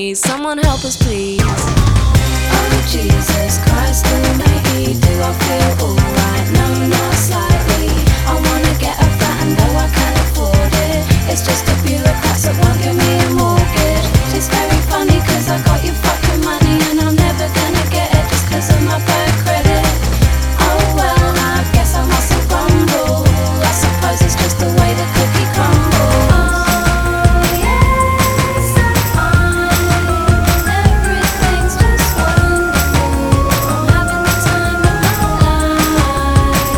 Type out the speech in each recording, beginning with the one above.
knees. Someone help us, please. Oh Jesus Christ Almighty, do I feel alright? No, not slightly. I wanna get a flat and though I can't afford it, it's just the bureaucrats that won't give me a mortgage. It's very funny cause I got your fucking money and I'm never gonna get it just cause of my bad credit. Oh well, I guess I mustn't grumble. I suppose it's just the way the cookie crumbles. Oh yes, I'm fine. Everything's just wonderful. I'm having the time of my life.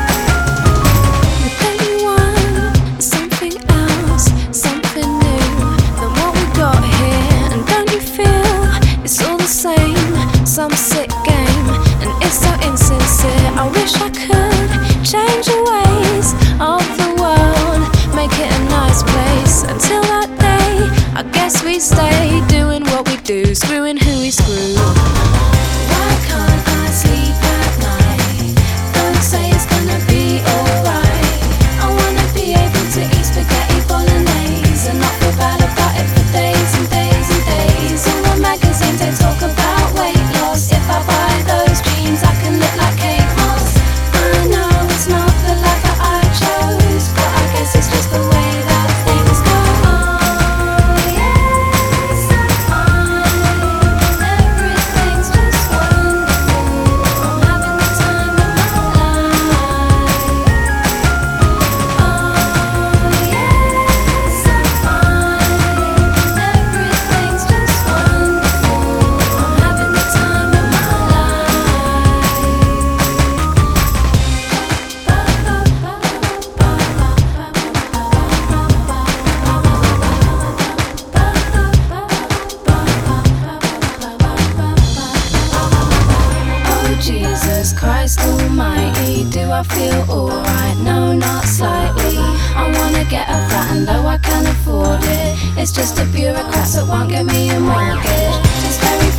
But then you want something else, something new than what we got here. And don't you feel it's all the same, some sick game, and it's so insincere. I wish I could change the ways of the world, make it a nice place. Until that day, I guess we stay doing what we do, screwing who we screw. Why can't I sleep at night? Don't say it's gonna be alright. I wanna be able to eat spaghetti bolognese and not feel bad about it for days and days and days. All the magazines they talk about weight loss. If I buy those jeans I can look like Kate Moss. I know it's not the life that I chose, but I guess it's just the way that things go. Oh yes, I'm fine. Everything's just wonderful. I'm having the time of my life. Oh yes, I'm fine. Everything's just wonderful. I'm having the time of my Oh Jesus Christ Almighty, do I feel alright? No, not slightly. I wanna get a flat and though I can't afford it, it's just the bureaucrats that won't give me a mortgage. It's very